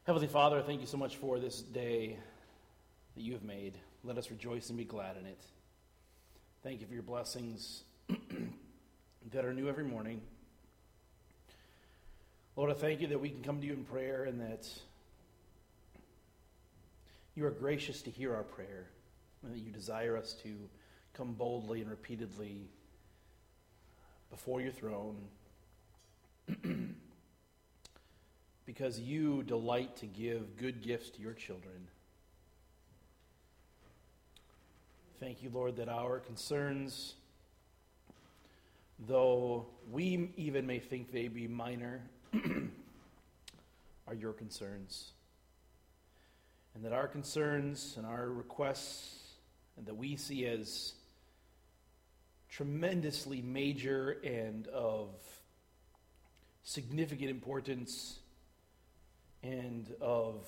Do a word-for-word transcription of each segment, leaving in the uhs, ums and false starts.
Heavenly Father, thank you so much for this day that you have made. Let us rejoice and be glad in it. Thank you for your blessings that are new every morning. Lord, I thank you that we can come to you in prayer and that you are gracious to hear our prayer and that you desire us to come boldly and repeatedly before your throne because you delight to give good gifts to your children. Thank you, Lord, that our concerns, though we even may think they be minor, are your concerns. And that our concerns and our requests, and that we see as tremendously major and of significant importance and of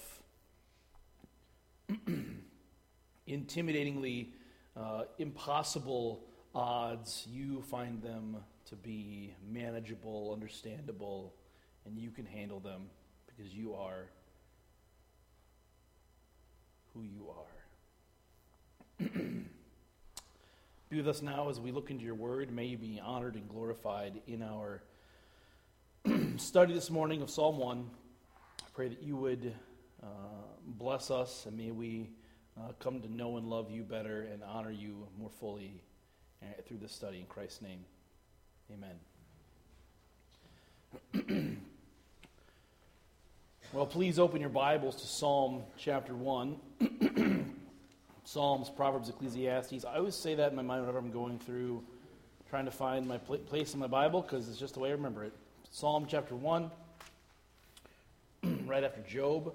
intimidatingly uh, impossible odds, you find them to be manageable, understandable, and you can handle them because you are who you are. Be with us now as we look into your word. May you be honored and glorified in our study this morning of Psalm one. I pray that you would uh, bless us, and may we uh, come to know and love you better and honor you more fully uh, through this study. In Christ's name, amen. Well, please open your Bibles to Psalm chapter one. Psalms, Proverbs, Ecclesiastes. I always say that in my mind whenever I'm going through trying to find my pl- place in my Bible because it's just the way I remember it. Psalm chapter one, right after Job.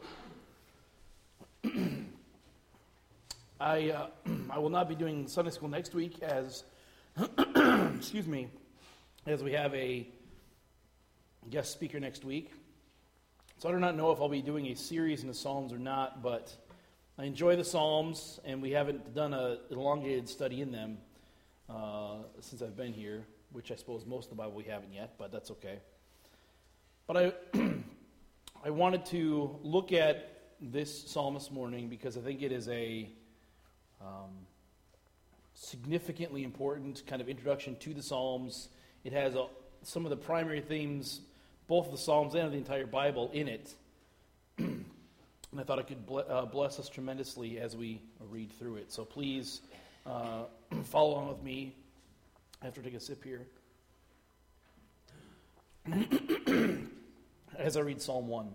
I uh, I will not be doing Sunday school next week as, excuse me, as we have a guest speaker next week. So I do not know if I'll be doing a series in the Psalms or not, but I enjoy the Psalms, and we haven't done a, an elongated study in them uh, since I've been here, which I suppose most of the Bible we haven't yet, but that's okay. But I I wanted to look at this psalm this morning because I think it is a um, significantly important kind of introduction to the Psalms. It has a, some of the primary themes, both of the Psalms and of the entire Bible, in it. And I thought it could ble- uh, bless us tremendously as we read through it. So please uh, follow along with me. I have to take a sip here. As I read Psalm one.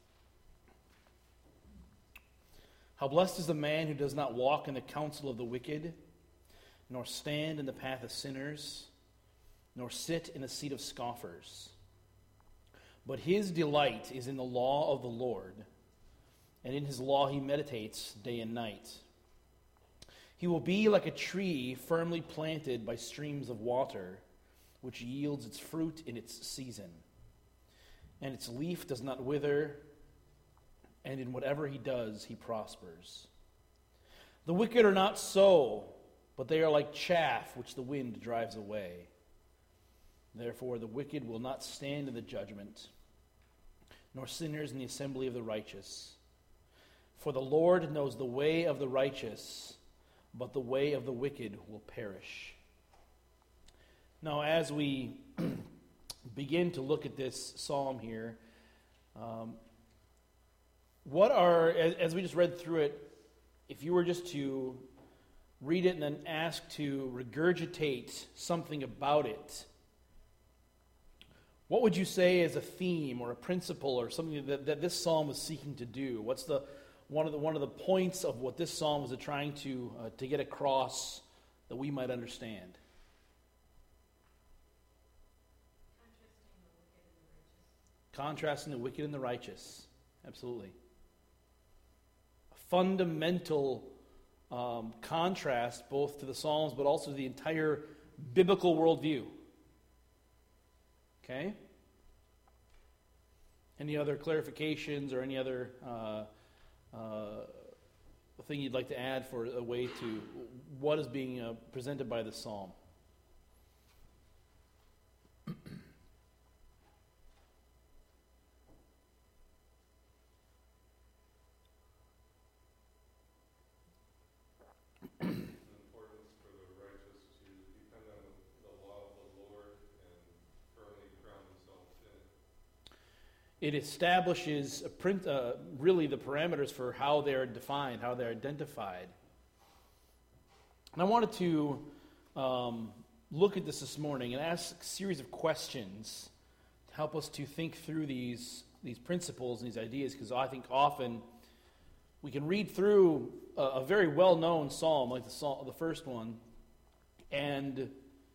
How blessed is the man who does not walk in the counsel of the wicked, nor stand in the path of sinners, nor sit in the seat of scoffers. But his delight is in the law of the Lord, and in his law he meditates day and night. He will be like a tree firmly planted by streams of water, which yields its fruit in its season. And its leaf does not wither, and in whatever he does, he prospers. The wicked are not so, but they are like chaff which the wind drives away. Therefore the wicked will not stand in the judgment, nor sinners in the assembly of the righteous. For the Lord knows the way of the righteous, but the way of the wicked will perish. Now, as we begin to look at this psalm here, um, what are, as, as we just read through it, if you were just to read it and then ask to regurgitate something about it, what would you say is a theme or a principle or something that, that this psalm is seeking to do? What's the one of the one of the points of what this psalm was trying to uh, to get across that we might understand? Contrasting the wicked and the righteous. Absolutely. A fundamental um, contrast both to the Psalms but also to the entire biblical worldview. Okay? Any other clarifications or any other uh, uh, thing you'd like to add for a way to what is being uh, presented by the psalm? it establishes a print, uh, really the parameters for how they're defined, how they're identified. And I wanted to um, look at this this morning and ask a series of questions to help us to think through these, these principles and these ideas, because I think often we can read through a, a very well-known psalm, like the, psalm, the first one, and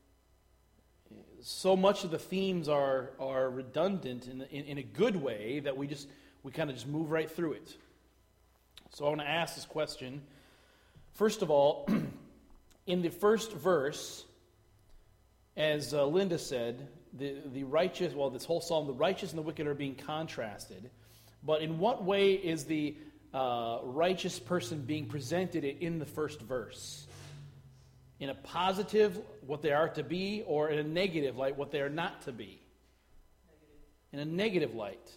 so much of the themes are are redundant in, in, in a good way that we just we kind of just move right through it. So I want to ask this question. First of all, in the first verse, as uh, Linda said, the, the righteous, well, this whole psalm, the righteous and the wicked are being contrasted. But in what way is the uh, righteous person being presented in the first verse? In a positive, what they are to be, or in a negative light, what they are not to be? Negative. In a negative light.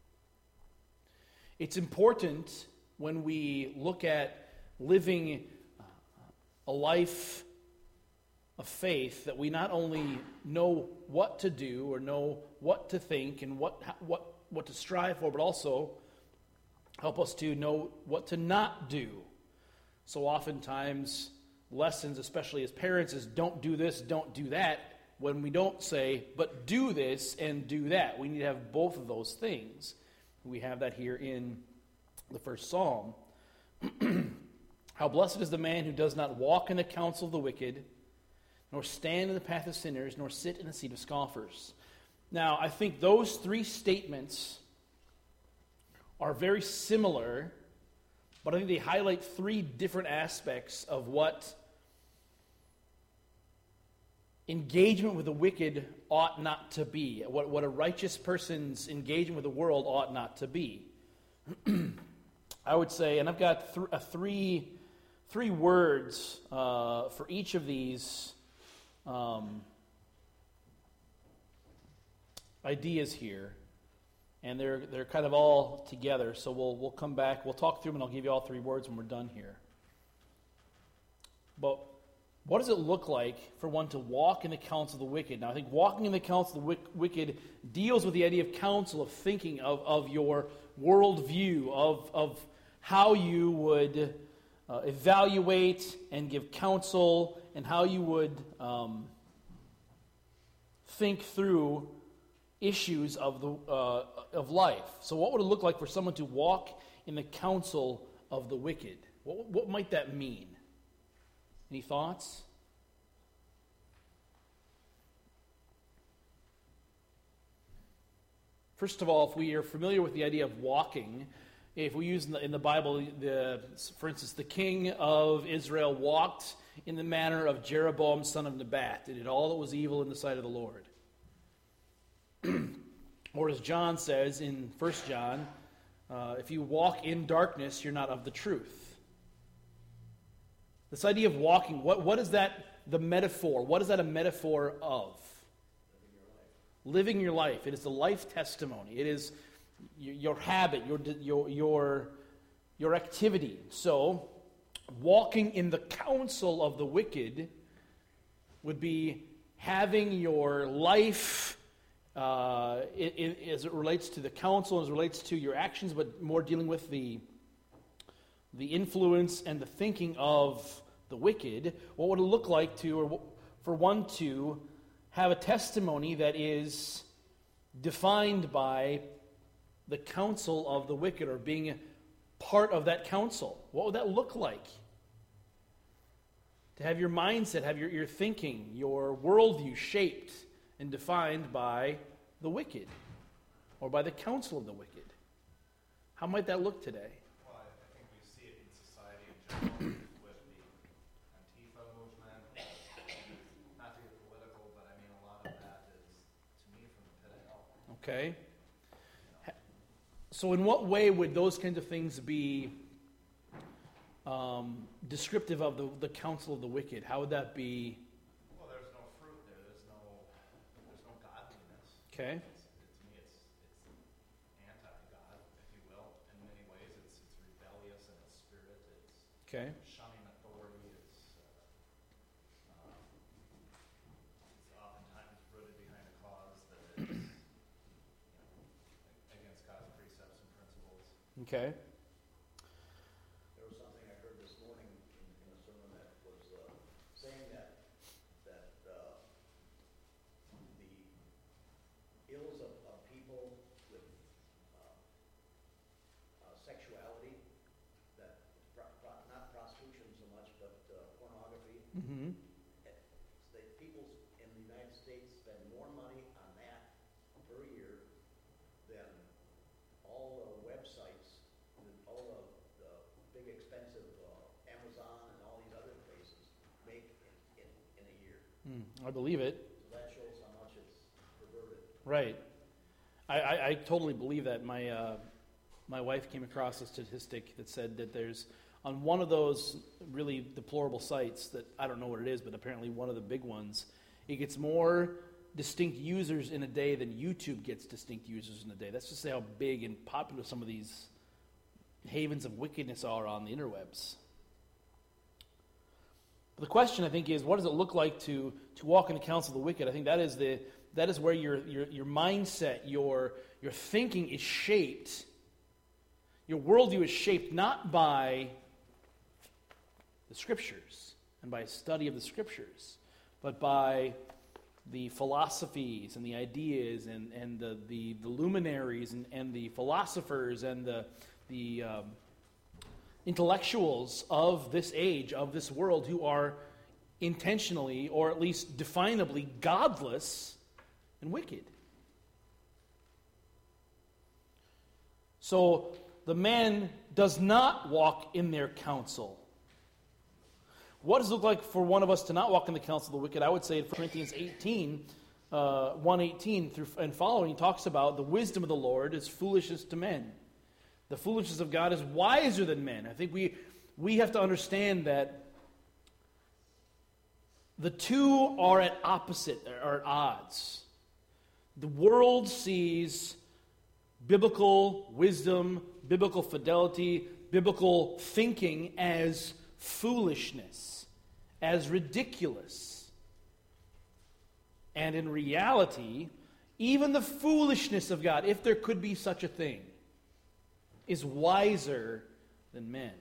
It's important when we look at living a life of faith that we not only know what to do or know what to think and what what what to strive for, but also help us to know what to not do. So oftentimes lessons, especially as parents, is don't do this, don't do that, when we don't say, but do this and do that. We need to have both of those things. We have that here in the first psalm. How blessed is the man who does not walk in the counsel of the wicked, nor stand in the path of sinners, nor sit in the seat of scoffers. Now, I think those three statements are very similar, but I think they highlight three different aspects of what engagement with the wicked ought not to be, what, what a righteous person's engagement with the world ought not to be. I would say, and I've got th- a three, three words uh, for each of these um, ideas here, and they're they're kind of all together. So we'll we'll come back, we'll talk through them, and I'll give you all three words when we're done here. But what does it look like for one to walk in the counsel of the wicked? Now, I think walking in the counsel of the wicked deals with the idea of counsel, of thinking, of, of your worldview, of, of how you would uh, evaluate and give counsel, and how you would um, think through issues of the uh, of life. So what would it look like for someone to walk in the counsel of the wicked? What, what might that mean? Any thoughts? First of all, if we are familiar with the idea of walking, if we use in the, in the Bible, the, for instance, the king of Israel walked in the manner of Jeroboam, son of Nebat, and did all that was evil in the sight of the Lord. Or as John says in First John, uh, if you walk in darkness, you're not of the truth. This idea of walking, what, what is that the metaphor? What is that a metaphor of? Living your life. Living your life. It is the life testimony. It is your, your habit, your, your, your, your activity. So, walking in the counsel of the wicked would be having your life, uh, it, it, as it relates to the counsel, as it relates to your actions, but more dealing with the the influence and the thinking of the wicked. What would it look like to, or for one to have a testimony that is defined by the counsel of the wicked, or being part of that counsel? What would that look like? To have your mindset, have your, your thinking, your worldview shaped and defined by the wicked, or by the counsel of the wicked. How might that look today? With the Antifa movement, not to get political, but I mean a lot of that is, to me, from the pit of hell. Okay. So in what way would those kinds of things be um, descriptive of the, the counsel of the wicked? How would that be? Well, there's no fruit there. There's no, there's no godliness. Okay. It's, it, to me, it's, it's anti-God, if you will. In many ways, it's, it's rebellious in its spirit. It's Okay. shunning authority. It's, uh, um, it's oftentimes rooted behind a cause that is, you know, against Okay. There was something I heard this morning in, in a sermon that was uh, saying that that uh, the ills of, of people with uh, uh, sexuality, that pro, pro, not prostitution so much, but uh, pornography. Mm-hmm. That people in the United States spend more money on that per year than all the websites, and all the, the big expensive uh, Amazon and all these other places make in, in, in a year. Mm, I believe it. So that shows how much it's perverted. Right. I, I, I totally believe that. My uh, my wife came across a statistic that said that there's, on one of those really deplorable sites that I don't know what it is, but apparently one of the big ones, it gets more distinct users in a day than YouTube gets distinct users in a day. That's just how big and popular some of these havens of wickedness are on the interwebs. But the question, I think, is what does it look like to, to walk in the counsel of the wicked? I think that is the that is where your your, your mindset, your your thinking is shaped. Your worldview is shaped not by the Scriptures and by a study of the Scriptures, but by the philosophies and the ideas and, and the, the, the luminaries and, and the philosophers and the, the um, intellectuals of this age, of this world, who are intentionally, or at least definably, godless and wicked. So the man does not walk in their counsel. What does it look like for one of us to not walk in the counsel of the wicked? I would say in Corinthians eighteen, uh, one eighteen through and following, he talks about the wisdom of the Lord is foolishness to men. The foolishness of God is wiser than men. I think we we have to understand that the two are at opposite, are at odds. The world sees biblical wisdom, biblical fidelity, biblical thinking as foolishness, as ridiculous. And in reality, even the foolishness of God, if there could be such a thing, is wiser than men.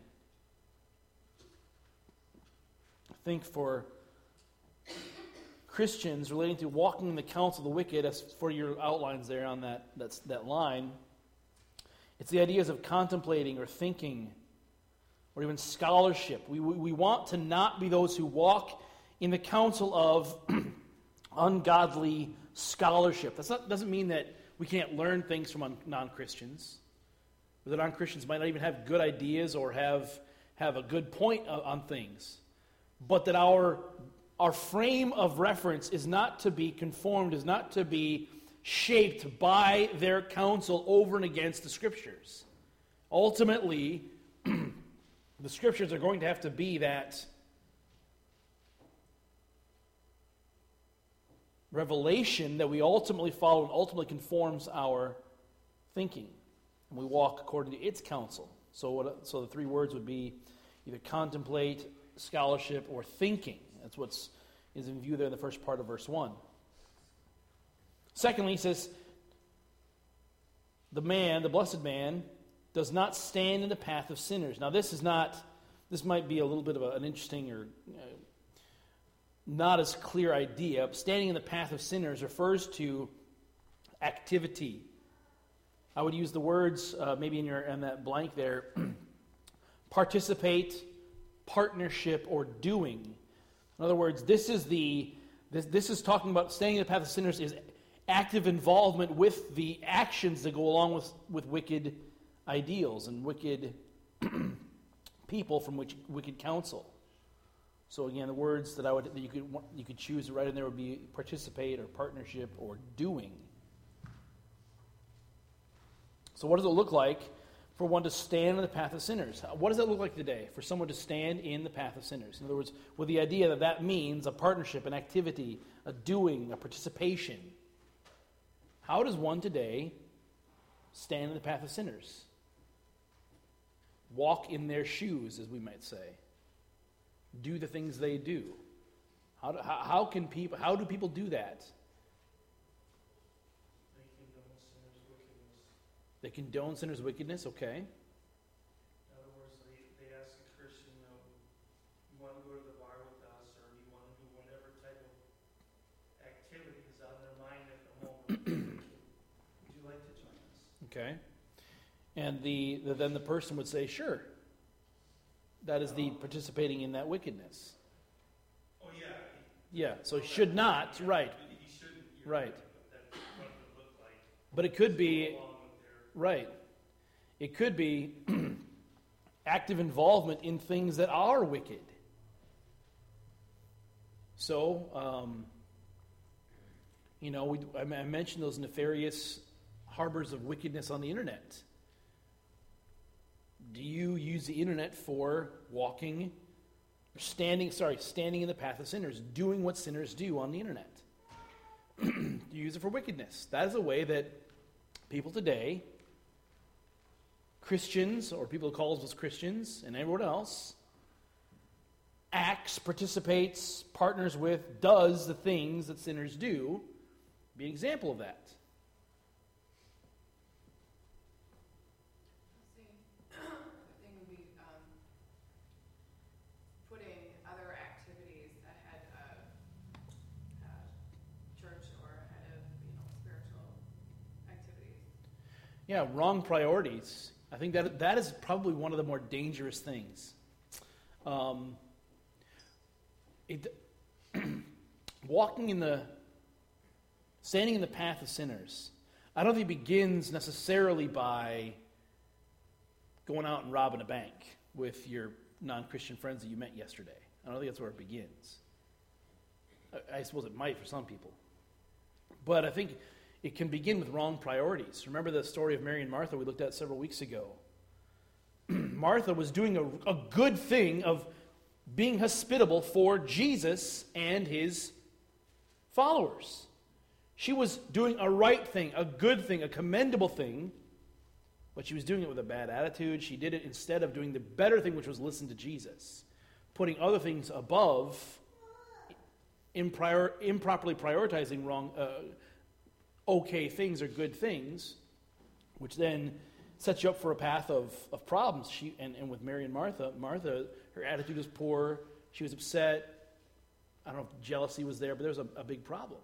I think for Christians relating to walking in the counsel of the wicked, as for your outlines there on that, that's, that line, it's the ideas of contemplating or thinking or even scholarship. We, we, we want to not be those who walk in the counsel of ungodly scholarship. That doesn't mean that we can't learn things from un, non-Christians, or that non-Christians might not even have good ideas or have, have a good point on things, but that our Our frame of reference is not to be conformed, is not to be shaped by their counsel over and against the Scriptures. Ultimately, the Scriptures are going to have to be that revelation that we ultimately follow and ultimately conforms our thinking. And we walk according to its counsel. So, what, so the three words would be either contemplate, scholarship, or thinking. That's what's is in view there in the first part of verse one. Secondly, he says, the man, the blessed man, does not stand in the path of sinners. Now, this is not, this might be a little bit of a, an interesting or uh, not as clear idea. Standing in the path of sinners refers to activity. I would use the words, uh, maybe in your in that blank there, participate, partnership, or doing. In other words, this is the this, this is talking about staying in the path of sinners is active involvement with the actions that go along with, with wicked ideals and wicked people from which wicked counsel. So again, the words that I would that you could you could choose to write in there would be participate or partnership or doing. So what does it look like for one to stand in the path of sinners? What does that look like today for someone to stand in the path of sinners? In other words, with the idea that that means a partnership, an activity, a doing, a participation. How does one today stand in the path of sinners? Walk in their shoes, as we might say. Do the things they do. How do, how, how can people? How do people do that? They condone sinners' wickedness. Okay. Okay. And the, the then the person would say, sure, that is the participating in that wickedness. Oh, yeah. Yeah, so he should not, right, He shouldn't. you're right. That's what it would look like. But it could be, Along with their, right, it could be active involvement in things that are wicked. So, um, you know, we, I I mentioned those nefarious harbors of wickedness on the internet. Do you use the internet for walking, standing, sorry, standing in the path of sinners, doing what sinners do on the internet? Do you use it for wickedness? That is a way that people today, Christians, or people who call themselves Christians, and everyone else, acts, participates, partners with, does the things that sinners do. Be an example of that. See, the thing would be um, putting other activities ahead of uh, church or ahead of, you know, spiritual activities. Yeah, wrong priorities. I think that that is probably one of the more dangerous things. Um, it, walking in the, standing in the path of sinners, I don't think it begins necessarily by going out and robbing a bank with your non-Christian friends that you met yesterday. I don't think that's where it begins. I, I suppose it might for some people. But I think it can begin with wrong priorities. Remember the story of Mary and Martha we looked at several weeks ago. Martha was doing a, a good thing of being hospitable for Jesus and his followers. She was doing a right thing, a good thing, a commendable thing, but she was doing it with a bad attitude. She did it instead of doing the better thing, which was listen to Jesus, putting other things above, imprior, improperly prioritizing wrong, uh, okay things or good things, which then sets you up for a path of, of problems. She and, and with Mary and Martha, Martha, her attitude was poor. She was upset. I don't know if jealousy was there, but there was a, a big problem.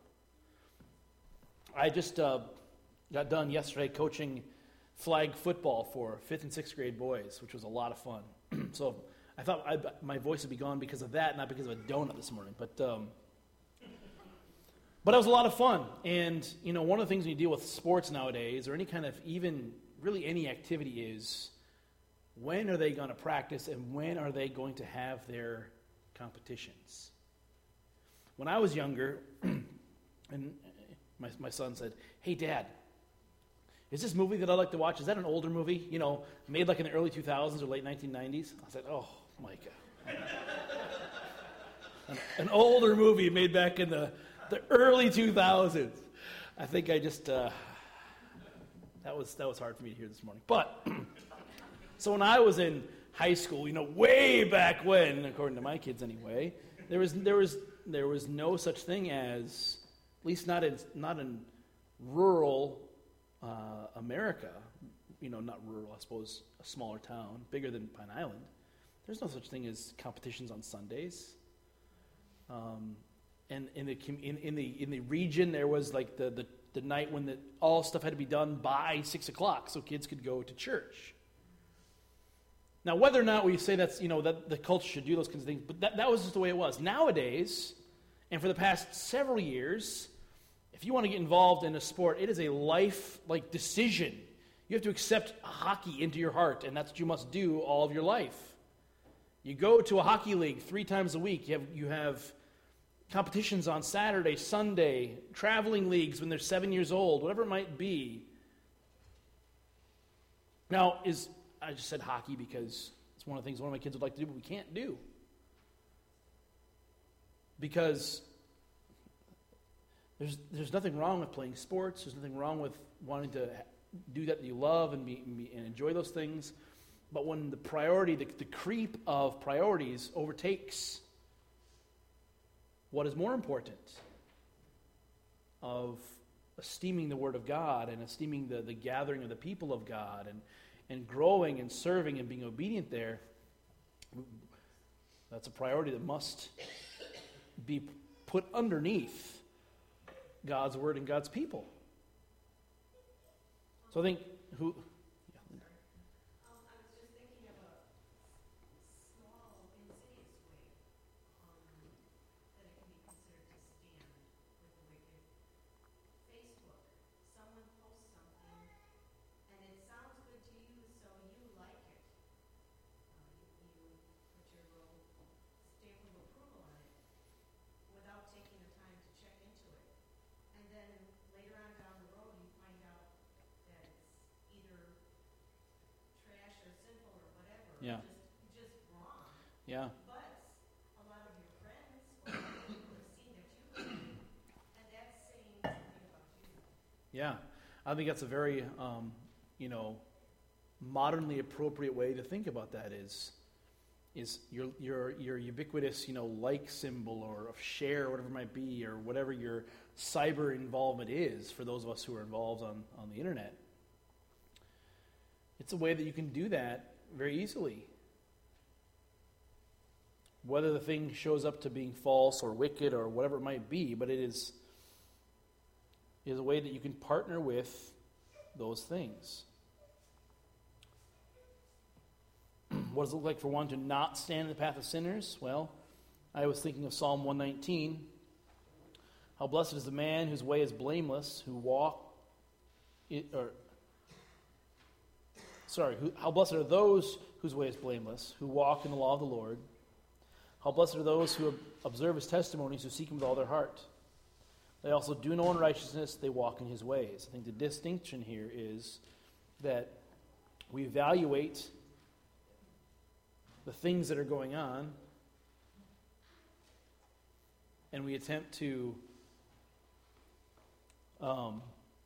I just uh, got done yesterday coaching flag football for fifth and sixth grade boys, which was a lot of fun. So I thought I, my voice would be gone because of that, not because of a donut this morning. But um, but it was a lot of fun. And, you know, one of the things when you deal with sports nowadays, or any kind of even really any activity, is when are they going to practice and when are they going to have their competitions? When I was younger, and my, my son said, "Hey, Dad, is this movie that I like to watch, is that an older movie, you know, made like in the early two thousands or late nineteen nineties? I said, "Oh, Micah." an, an older movie made back in the, the early two thousands. I think I just, uh, that was that was hard for me to hear this morning. But, so when I was in high school, you know, way back when, according to my kids anyway, there was there was there was no such thing as, at least not in not in rural uh, America, you know, not rural, I suppose, a smaller town, bigger than Pine Island. There's no such thing as competitions on Sundays. Um, and in the in, in the in the region, there was like the the, the night when the, all stuff had to be done by six o'clock, so kids could go to church. Now, whether or not we say that's, you know, that the culture should do those kinds of things, but that, that was just the way it was. Nowadays, and for the past several years, if you want to get involved in a sport, it is a life-like decision. You have to accept hockey into your heart, and that's what you must do all of your life. You go to a hockey league three times a week. You have, you have competitions on Saturday, Sunday, traveling leagues when they're seven years old, whatever it might be. Now, is... I just said hockey because it's one of the things one of my kids would like to do, but we can't do. Because there's there's nothing wrong with playing sports. There's nothing wrong with wanting to do that that you love and, be, and, be, and enjoy those things. But when the priority, the, the creep of priorities overtakes what is more important, of esteeming the Word of God and esteeming the, the gathering of the people of God and and growing and serving and being obedient there, that's a priority that must be put underneath God's word and God's people. So I think who? Um, I was just thinking of a small, insidious way, um, that it can be considered to stand with the wicked. Facebook, someone posts something, and it sounds good to you, so you like it. Uh, you, you put your little stamp of approval on it, without taking the time to check into it. And then later on down the road, you find out that it's either trash or sinful or whatever, or Yeah. just, just wrong. Yeah. But a lot of your friends or other people have seen that you like it, and that's saying something about you. Yeah, I think that's a very, um, you know, modernly appropriate way to think about that. Is is your your your ubiquitous, you know, like symbol or of share, or whatever it might be, or whatever your cyber involvement is for those of us who are involved on, on the internet. It's a way that you can do that very easily. Whether the thing shows up to being false or wicked or whatever it might be, but it is, is a way that you can partner with those things. What does it look like for one to not stand in the path of sinners? Well, I was thinking of Psalm one nineteen. How blessed is the man whose way is blameless, who walk, it, or sorry, who, how blessed are those whose way is blameless, who walk in the law of the Lord. How blessed are those who observe his testimonies, who seek him with all their heart. They also do no unrighteousness, they walk in his ways. I think the distinction here is that we evaluate the things that are going on, and we attempt to um,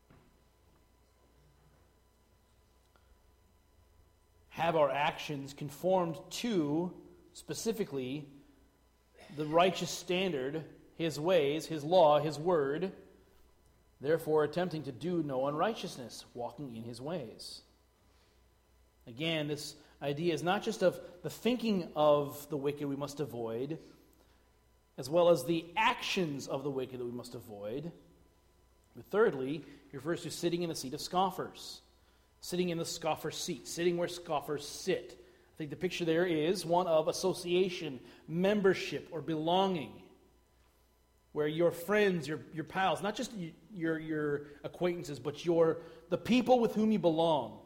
have our actions conformed to, specifically, the righteous standard, his ways, his law, his word, therefore attempting to do no unrighteousness, walking in his ways. Again, this idea is not just of the thinking of the wicked we must avoid, as well as the actions of the wicked that we must avoid. But thirdly, he refers to sitting in the seat of scoffers. Sitting in the scoffer's seat, sitting where scoffers sit. I think the picture there is one of association, membership, or belonging, where your friends, your, your pals, not just your, your acquaintances, but your the people with whom you belong,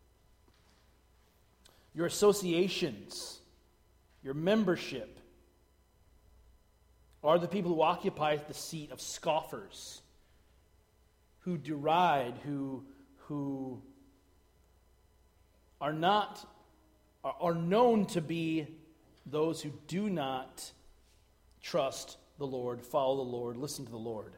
your associations, your membership, are the people who occupy the seat of scoffers, who deride, who who are not are known to be those who do not trust the Lord, follow the Lord, listen to the Lord.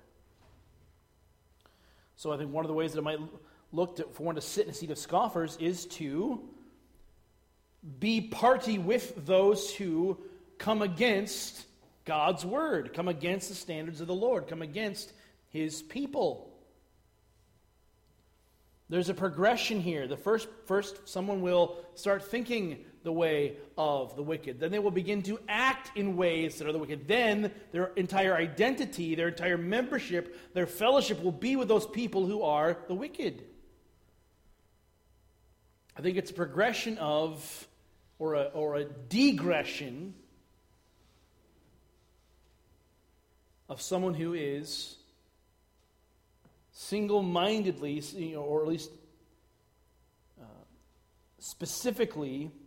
So I think one of the ways that it might look to, for one to sit in a seat of scoffers is to be party with those who come against God's word, come against the standards of the Lord, come against his people. There's a progression here. The first, first, someone will start thinking the way of the wicked. Then they will begin to act in ways that are the wicked. Then their entire identity, their entire membership, their fellowship will be with those people who are the wicked. I think it's a progression of, or a, or a degression of someone who is single-mindedly, you know, or at least uh, specifically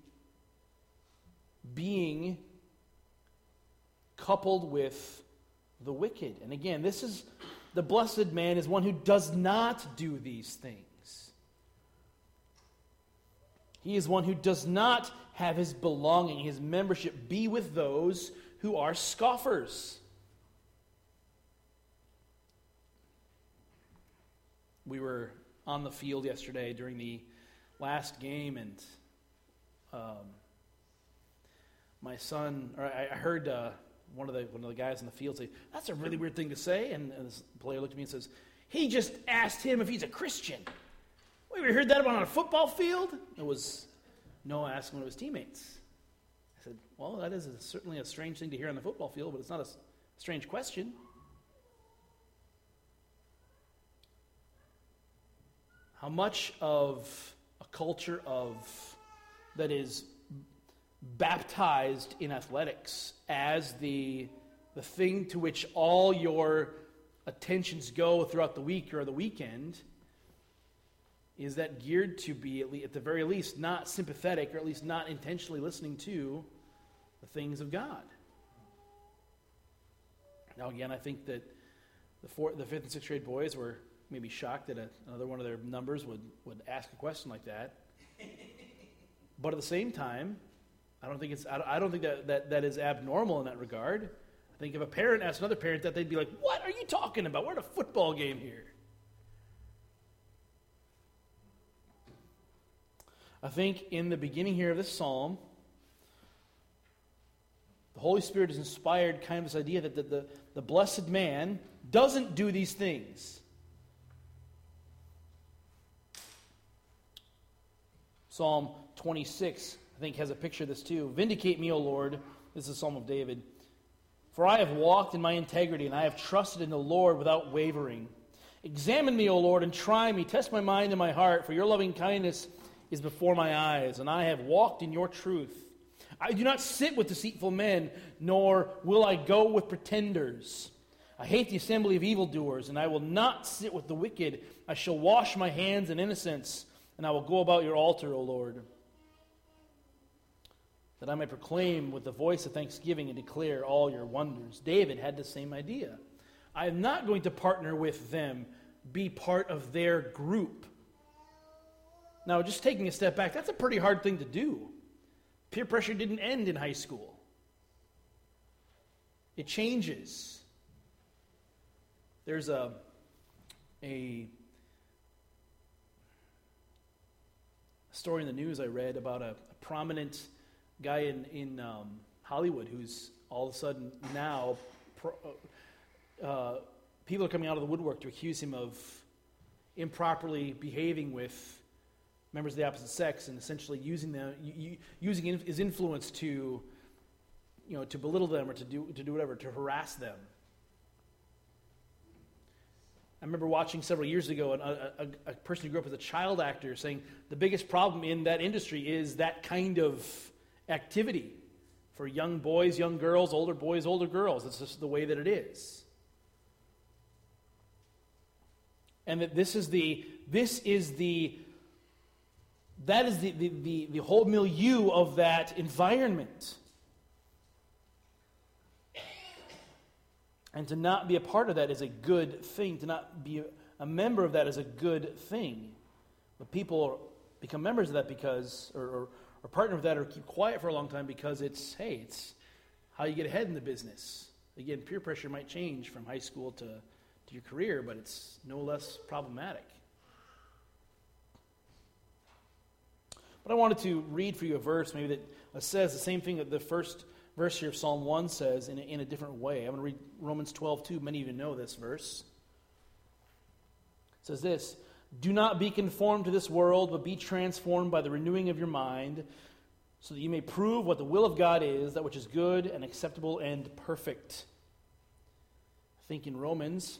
being coupled with the wicked. And again, this is, the blessed man is one who does not do these things. He is one who does not have his belonging, his membership be with those who are scoffers. We were on the field yesterday during the last game, and um, my son, or I, I heard uh, one of the one of the guys in the field say, "That's a really weird thing to say." And, and this player looked at me and says, "He just asked him if he's a Christian." We ever heard that about on a football field? It was Noah asking one of his teammates. I said, "Well, that is a, certainly a strange thing to hear on the football field, but it's not a strange question." how much of a culture of that is baptized in athletics as the the thing to which all your attentions go throughout the week or the weekend, is that geared to be, at, le- at the very least, not sympathetic, or at least not intentionally listening to the things of God. Now, again, I think that the, four, the fifth and sixth grade boys were maybe shocked that a, another one of their numbers would, would ask a question like that. But at the same time, I don't think it's I don't, I don't think that, that that is abnormal in that regard. I think if a parent asked another parent that, they'd be like, "What are you talking about? We're at a football game here." I think in the beginning here of this psalm, the Holy Spirit has inspired kind of this idea that the, the, the blessed man doesn't do these things. Psalm twenty-six, I think, has a picture of this too. Vindicate me, O Lord. This is a psalm of David. For I have walked in my integrity, and I have trusted in the Lord without wavering. Examine me, O Lord, and try me. Test my mind and my heart, for your loving kindness is before my eyes, and I have walked in your truth. I do not sit with deceitful men, nor will I go with pretenders. I hate the assembly of evildoers, and I will not sit with the wicked. I shall wash my hands in innocence, and I will go about your altar, O Lord, that I may proclaim with the voice of thanksgiving and declare all your wonders. David had the same idea. I am not going to partner with them, be part of their group. Now, just taking a step back, that's a pretty hard thing to do. Peer pressure didn't end in high school. It changes. There's a, a story in the news I read about a, a prominent guy in, in um, Hollywood who's all of a sudden now, pro, uh, people are coming out of the woodwork to accuse him of improperly behaving with members of the opposite sex and essentially using them, using his influence to, you know, to belittle them or to do to do whatever, to harass them. I remember watching several years ago a, a, a person who grew up as a child actor saying the biggest problem in that industry is that kind of activity for young boys, young girls, older boys, older girls. It's just the way that it is. And that this is the this is the that is the, the, the, the whole milieu of that environment. And to not be a part of that is a good thing. To not be a, a member of that is a good thing. But people become members of that because, or, or, or partner with that, or keep quiet for a long time because it's, hey, it's how you get ahead in the business. Again, peer pressure might change from high school to, to your career, but it's no less problematic. But I wanted to read for you a verse maybe that says the same thing that the first verse here of Psalm one says in a, in a different way. I'm going to read Romans twelve two. Many of you know this verse. It says this, do not be conformed to this world, but be transformed by the renewing of your mind, so that you may prove what the will of God is, that which is good and acceptable and perfect. I think in Romans,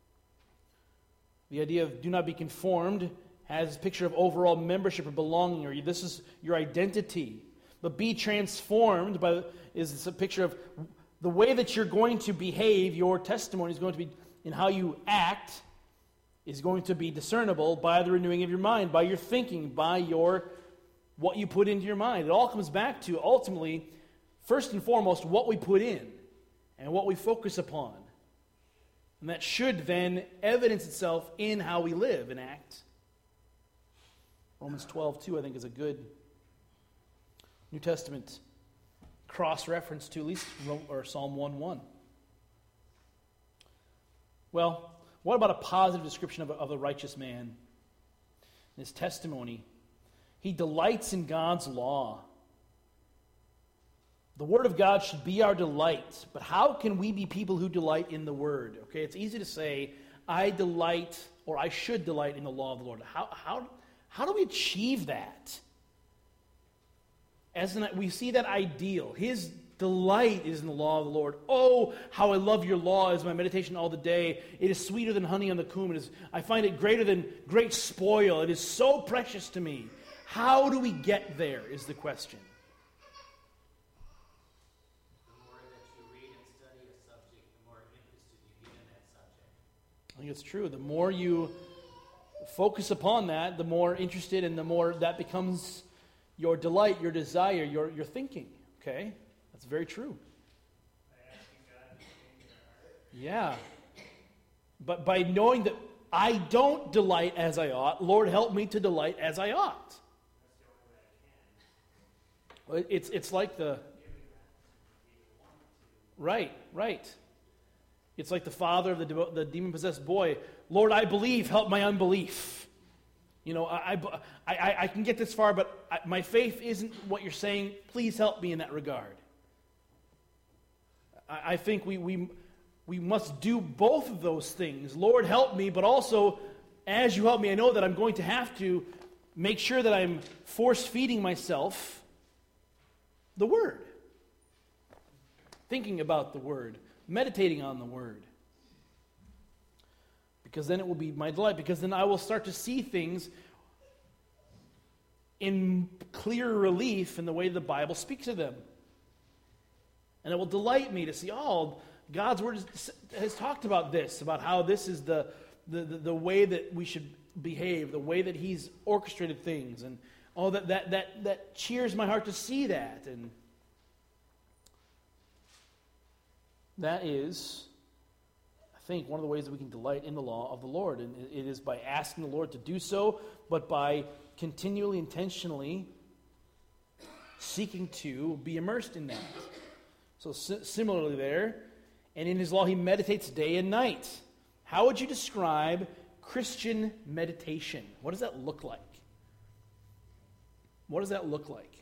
the idea of do not be conformed has a picture of overall membership or belonging, or this is your identity. But be transformed by is a picture of the way that you're going to behave. Your testimony is going to be in how you act is going to be discernible by the renewing of your mind, by your thinking, by your what you put into your mind. It all comes back to ultimately, first and foremost, what we put in and what we focus upon. And that should then evidence itself in how we live and act. Romans twelve two, I think, is a good New Testament cross-reference to at least or Psalm one one. Well, what about a positive description of a, of a righteous man? His testimony. He delights in God's law. The Word of God should be our delight. But how can we be people who delight in the Word? Okay, it's easy to say, I delight, or I should delight in the law of the Lord. How, how, how do we achieve that? As an, we see that ideal, His delight is in the law of the Lord. Oh, how I love your law is my meditation all the day. It is sweeter than honey on the comb. It is, I find it greater than great spoil. It is so precious to me. How do we get there is the question. The more that you read and study a subject, the more interested you get in that subject. I think it's true. The more you focus upon that, the more interested and the more that becomes your delight, your desire, your, your thinking. Okay? That's very true. By asking God to change our heart. Yeah. But by knowing that I don't delight as I ought, Lord, help me to delight as I ought. That's the only way I can. It's, it's like the... Right, right. It's like the father of the, de- the demon-possessed boy. Lord, I believe, help my unbelief. You know, I, I, I, I can get this far, but I, my faith isn't what you're saying. Please help me in that regard. I, I think we, we, we must do both of those things. Lord, help me, but also, as you help me, I know that I'm going to have to make sure that I'm force-feeding myself the Word. Thinking about the Word. Meditating on the Word. Because then it will be my delight. Because then I will start to see things in clear relief in the way the Bible speaks of them. And it will delight me to see, oh, God's Word has, has talked about this, about how this is the, the, the, the way that we should behave, the way that He's orchestrated things. And oh, that, that, that, that cheers my heart to see that. And that is, I think, one of the ways that we can delight in the law of the Lord. And it is by asking the Lord to do so, but by continually, intentionally seeking to be immersed in that. So si- similarly there, and in His law He meditates day and night. How would you describe Christian meditation? What does that look like? What does that look like?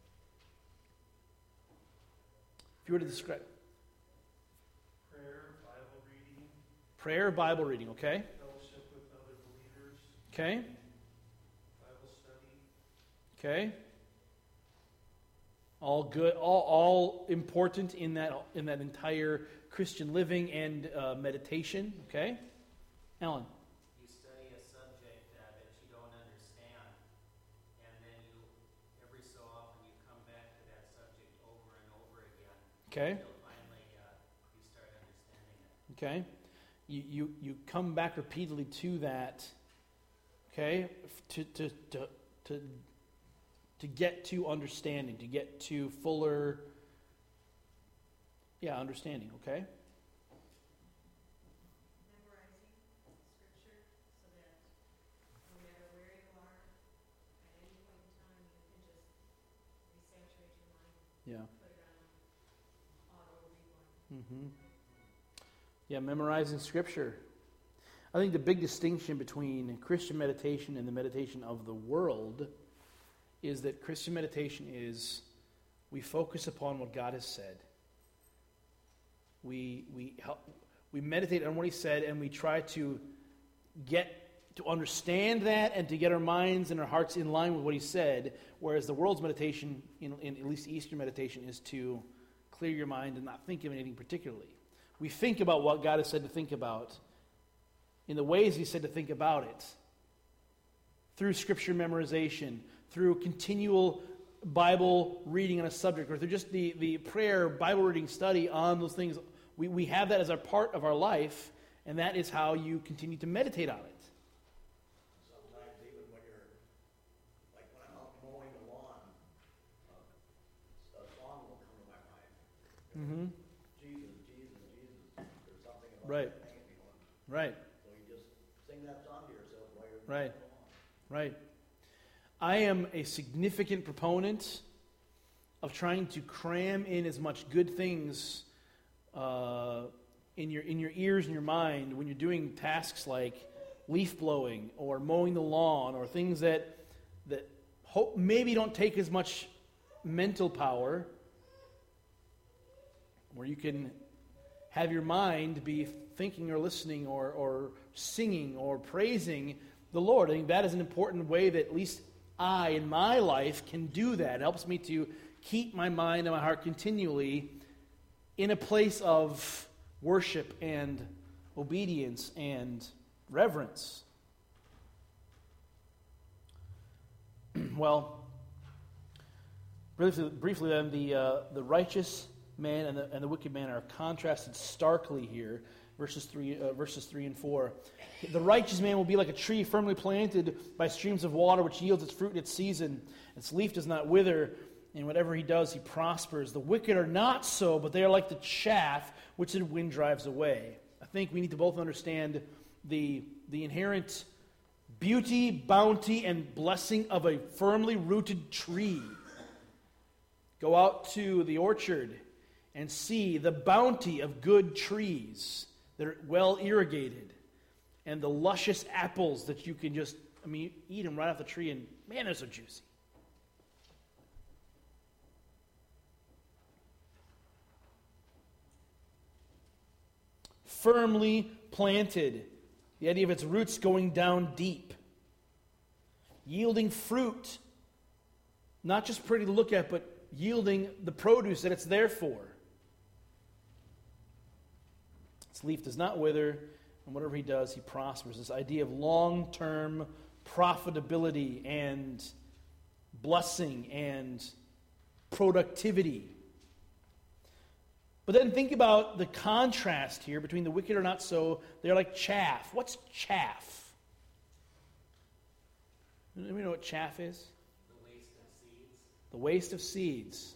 If you were to describe... Prayer, Bible reading, okay? Fellowship with other believers. Okay. Bible study. Okay. All good, all, all important in that in that entire Christian living and uh, meditation, okay? Alan? You study a subject uh, that you don't understand, and then you, every so often, you come back to that subject over and over again. Okay. Until finally uh, you start understanding it. Okay. You, you, you come back repeatedly to that, okay, to, to, to, to, to get to understanding, to get to fuller, yeah, understanding, okay? Memorizing scripture so that no matter where you are, at any point in time, you can just resaturate your mind, Yeah. put it on auto rewind. Mm-hmm. Yeah, memorizing Scripture. I think the big distinction between Christian meditation and the meditation of the world is that Christian meditation is we focus upon what God has said. We we help, we meditate on what He said, and we try to get to understand that and to get our minds and our hearts in line with what He said. Whereas the world's meditation, in, in at least Eastern meditation, is to clear your mind and not think of anything particularly. We think about what God has said to think about in the ways He said to think about it. Through Scripture memorization, through continual Bible reading on a subject, or through just the, the prayer, Bible reading study on those things. We, we have that as a part of our life, and that is how you continue to meditate on it. Sometimes even when you're, like when I'm out mowing the lawn, uh, a song will come to my mind. Mm-hmm. Jesus, Jesus, Jesus, there's something about Right. that name, you know. Right. So you just sing that song to yourself while you're Right. mowing the lawn. Right. I am a significant proponent of trying to cram in as much good things uh, in your in your ears and your mind when you're doing tasks like leaf blowing or mowing the lawn or things that that hope maybe don't take as much mental power, where you can have your mind be thinking or listening or, or singing or praising the Lord. I think that is an important way that at least I, in my life, can do that. It helps me to keep my mind and my heart continually in a place of worship and obedience and reverence. Well, briefly, briefly then, the uh, the righteous man and the, and the wicked man are contrasted starkly here, verses three, uh, verses three and four. The righteous man will be like a tree firmly planted by streams of water, which yields its fruit in its season. Its leaf does not wither, and whatever he does, he prospers. The wicked are not so, but they are like the chaff which the wind drives away. I think we need to both understand the, the inherent beauty, bounty, and blessing of a firmly rooted tree. Go out to the orchard and see the bounty of good trees that are well irrigated, and the luscious apples that you can just, I mean, eat them right off the tree, and man, they're so juicy. Firmly planted. The idea of its roots going down deep. Yielding fruit. Not just pretty to look at, but yielding the produce that it's there for. Its leaf does not wither, and whatever he does, he prospers. This idea of long-term profitability and blessing and productivity. But then think about the contrast here between the wicked are not so. They're like chaff. What's chaff? Anybody know what chaff is? The waste of seeds. The waste of seeds.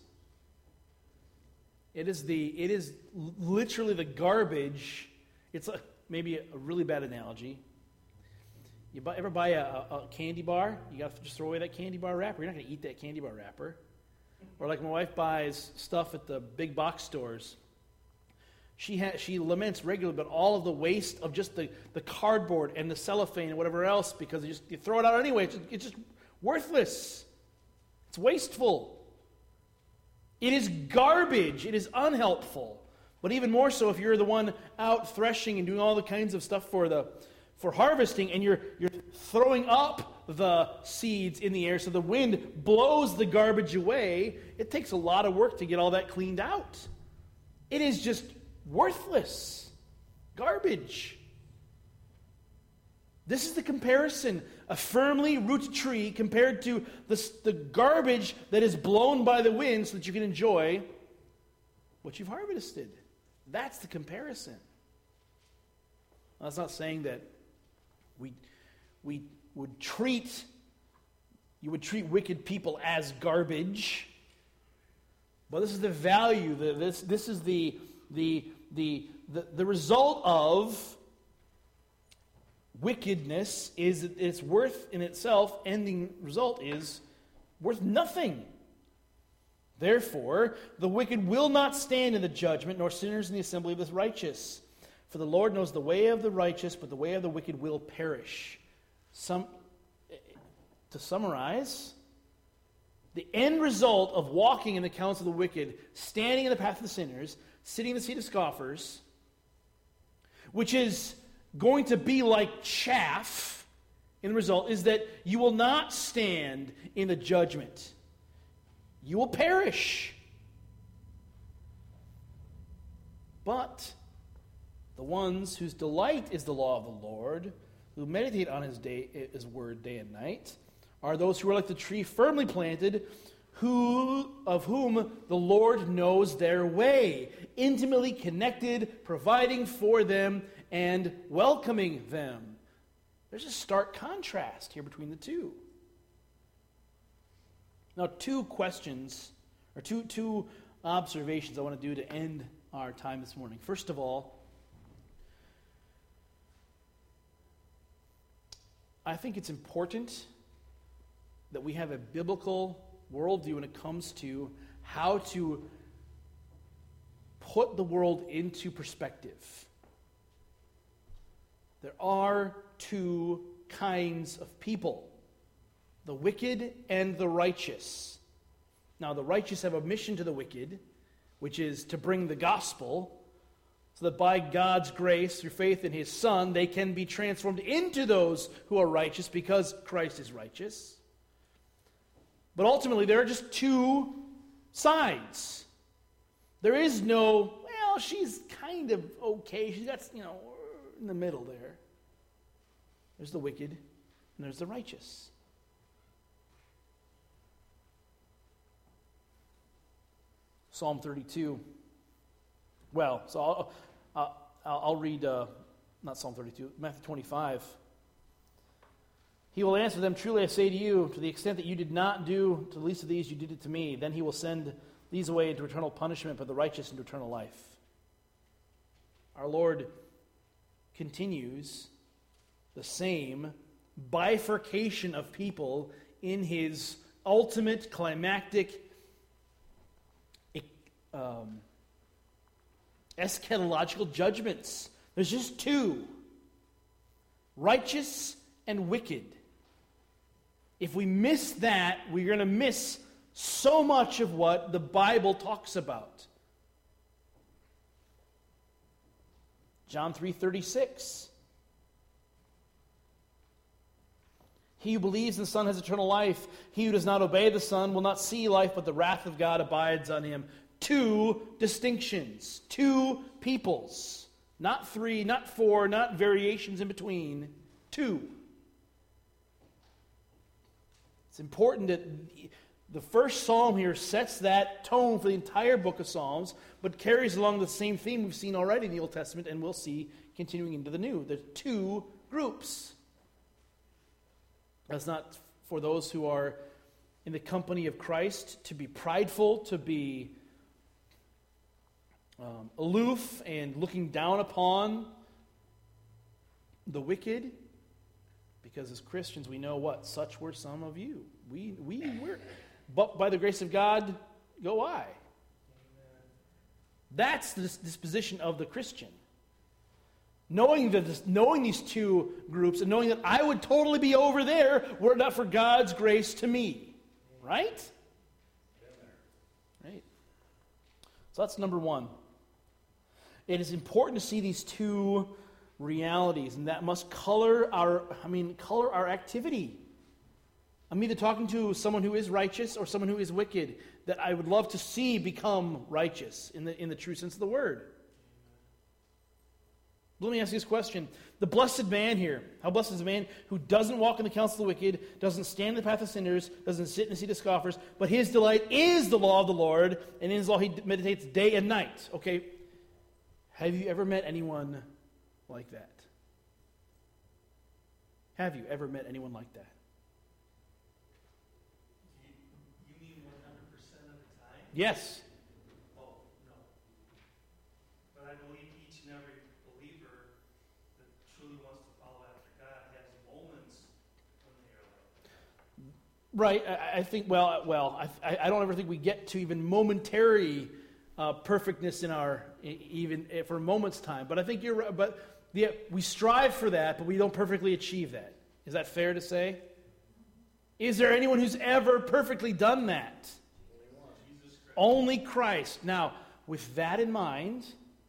It is the. It is literally the garbage. It's a, maybe a really bad analogy. You buy, ever buy a, a, a candy bar? You got to just throw away that candy bar wrapper. You're not going to eat that candy bar wrapper. Or like my wife buys stuff at the big box stores. She ha- she laments regularly about all of the waste of just the, the cardboard and the cellophane and whatever else, because you, just, you throw it out anyway. It's just, it's just worthless. It's wasteful. It is garbage. It is unhelpful. But even more so if you're the one out threshing and doing all the kinds of stuff for the for harvesting, and you're you're throwing up the seeds in the air so the wind blows the garbage away. It takes a lot of work to get all that cleaned out. It is just worthless garbage. This is the comparison. A firmly rooted tree compared to the, the garbage that is blown by the wind so that you can enjoy what you've harvested. That's the comparison. Now, that's not saying that we we would treat you would treat wicked people as garbage. But this is the value. The, this this is the the the the, the result of wickedness is its worth in itself. Ending result is worth nothing. Therefore, the wicked will not stand in the judgment, nor sinners in the assembly of the righteous. For the Lord knows the way of the righteous, but the way of the wicked will perish. Some, to summarize, the end result of walking in the counsel of the wicked, standing in the path of the sinners, sitting in the seat of scoffers, which is going to be like chaff, in the result, is that you will not stand in the judgment. You will perish. But the ones whose delight is the law of the Lord, who meditate on his day, his word day and night, are those who are like the tree firmly planted, who of whom the Lord knows their way, intimately connected, providing for them and welcoming them. There's a stark contrast here between the two. Now, two questions, or two, two observations I want to do to end our time this morning. First of all, I think it's important that we have a biblical worldview when it comes to how to put the world into perspective. There are two kinds of people, the wicked and the righteous. Now, the righteous have a mission to the wicked, which is to bring the gospel, so that by God's grace, through faith in his Son, they can be transformed into those who are righteous because Christ is righteous. But ultimately, there are just two sides. There is no, well, she's kind of okay. She's got, you know, in the middle there. There's the wicked and there's the righteous. Psalm thirty-two. Well, so I'll, uh, I'll, I'll read, uh, not Psalm thirty-two, Matthew twenty-five. He will answer them, truly I say to you, to the extent that you did not do to the least of these, you did it to me. Then he will send these away into eternal punishment, but the righteous into eternal life. Our Lord continues the same bifurcation of people in his ultimate climactic um, eschatological judgments. There's just two: righteous and wicked. If we miss that, we're going to miss so much of what the Bible talks about. John three thirty-six. He who believes in the Son has eternal life. He who does not obey the Son will not see life, but the wrath of God abides on him. Two distinctions. Two peoples. Not three, not four, not variations in between. Two. It's important that the first psalm here sets that tone for the entire book of Psalms, but carries along the same theme we've seen already in the Old Testament, and we'll see continuing into the New. There's two groups. That's not for those who are in the company of Christ to be prideful, to be um, aloof and looking down upon the wicked. Because as Christians, we know what? Such were some of you. We we were. But by the grace of God, go I. Amen. That's the disposition of the Christian. Knowing that, knowing these two groups and knowing that I would totally be over there were it not for God's grace to me. Right? Right. So that's number one. It is important to see these two realities, and that must color our, I mean, color our activity. I'm either talking to someone who is righteous or someone who is wicked that I would love to see become righteous in the in the true sense of the word. Let me ask you this question. The blessed man here, how blessed is the man who doesn't walk in the counsel of the wicked, doesn't stand in the path of sinners, doesn't sit in the seat of scoffers, but his delight is the law of the Lord, and in his law he meditates day and night. Okay, have you ever met anyone like that? Have you ever met anyone like that? You, you mean one hundred percent of the time? Yes. Oh, no. But I believe each and every believer that truly wants to follow after God has moments when they are like that. Right. I, I think, well, well, I, I don't ever think we get to even momentary uh, perfectness in our, even for a moment's time. But I think you're right. But yeah, we strive for that, but we don't perfectly achieve that. Is that fair to say? Is there anyone who's ever perfectly done that? Only Christ. Now, with that in mind,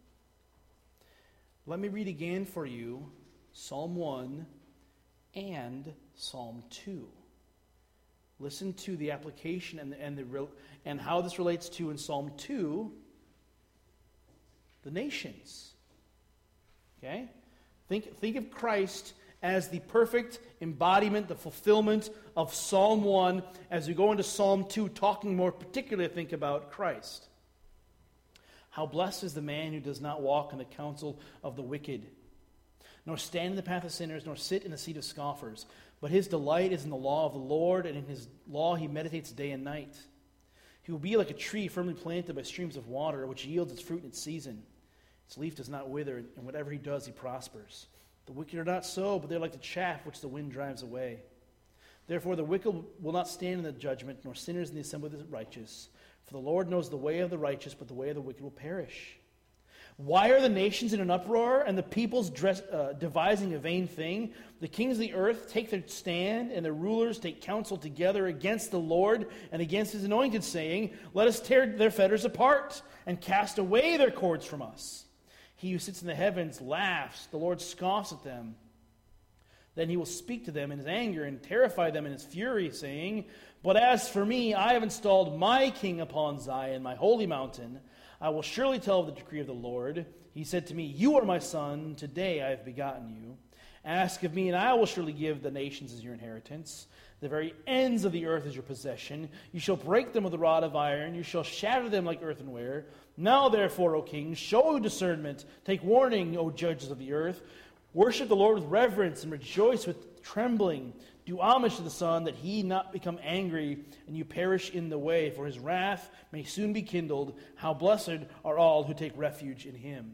let me read again for you Psalm one and Psalm two. Listen to the application and the, and the and how this relates to, in Psalm two, the nations. Okay? Think, think of Christ as the perfect embodiment, the fulfillment of Psalm one, as we go into Psalm two, talking more particularly, I think, about Christ. How blessed is the man who does not walk in the counsel of the wicked, nor stand in the path of sinners, nor sit in the seat of scoffers. But his delight is in the law of the Lord, and in his law he meditates day and night. He will be like a tree firmly planted by streams of water, which yields its fruit in its season. Its leaf does not wither, and whatever he does, he prospers. The wicked are not so, but they are like the chaff which the wind drives away. Therefore the wicked will not stand in the judgment, nor sinners in the assembly of the righteous. For the Lord knows the way of the righteous, but the way of the wicked will perish. Why are the nations in an uproar, and the peoples dress, uh, devising a vain thing? The kings of the earth take their stand, and their rulers take counsel together against the Lord and against his anointed, saying, let us tear their fetters apart, and cast away their cords from us. He who sits in the heavens laughs. The Lord scoffs at them. Then he will speak to them in his anger and terrify them in his fury, saying, But as for me, I have installed my king upon Zion, my holy mountain. I will surely tell of the decree of the Lord. He said to me, you are my son. Today I have begotten you. Ask of me, and I will surely give the nations as your inheritance. The very ends of the earth is your possession. You shall break them with a rod of iron. You shall shatter them like earthenware. Now therefore, O kings, show discernment. Take warning, O judges of the earth. Worship the Lord with reverence and rejoice with trembling. Do homage to the Son, that he not become angry and you perish in the way, for his wrath may soon be kindled. How blessed are all who take refuge in him.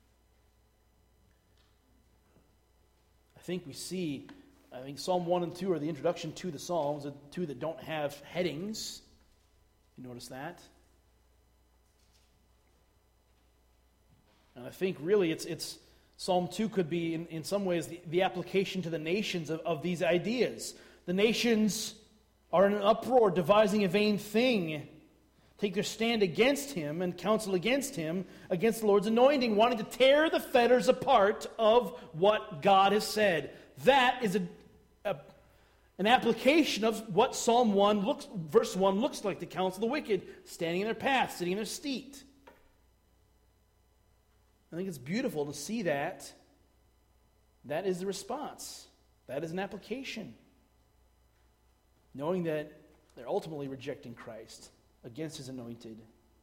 I think we see, I think Psalm one and two are the introduction to the Psalms, the two that don't have headings. You notice that? And I think really it's it's Psalm two could be, in, in some ways, the, the application to the nations of, of these ideas. The nations are in an uproar, devising a vain thing, take their stand against him and counsel against him, against the Lord's anointing, wanting to tear the fetters apart of what God has said. That is a, a, an application of what Psalm one looks, verse one looks like, to counsel the wicked, standing in their path, sitting in their seat. I think it's beautiful to see that. That is the response. That is an application. Knowing that they're ultimately rejecting Christ against his anointed.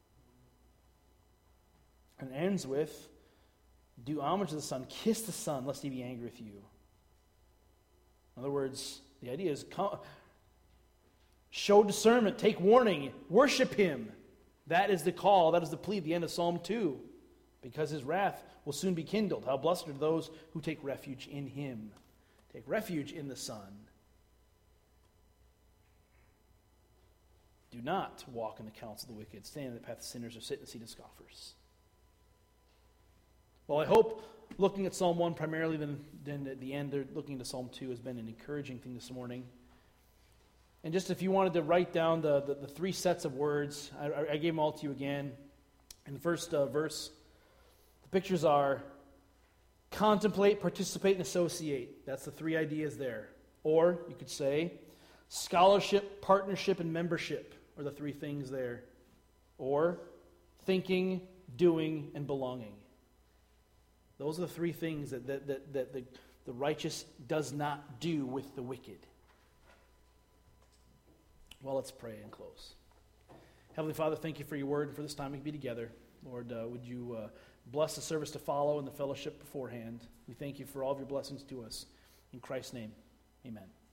And it ends with, do homage to the Son, kiss the Son, lest he be angry with you. In other words, the idea is, come, show discernment, take warning, worship him. That is the call, that is the plea at the end of Psalm two. Because his wrath will soon be kindled. How blessed are those who take refuge in him. Take refuge in the Son. Do not walk in the counsel of the wicked, stand in the path of sinners, or sit in the seat of scoffers. Well, I hope looking at Psalm one primarily, then, then at the end, looking into Psalm two has been an encouraging thing this morning. And just if you wanted to write down the, the, the three sets of words, I, I gave them all to you again. In the first uh, verse, the pictures are contemplate, participate, and associate. That's the three ideas there. Or, you could say, scholarship, partnership, and membership are the three things there. Or, thinking, doing, and belonging. Those are the three things that, that, that, that the, the righteous does not do with the wicked. Well, let's pray and close. Heavenly Father, thank you for your word and for this time we can be together. Lord, uh, would you uh, bless the service to follow and the fellowship beforehand. We thank you for all of your blessings to us. In Christ's name, amen.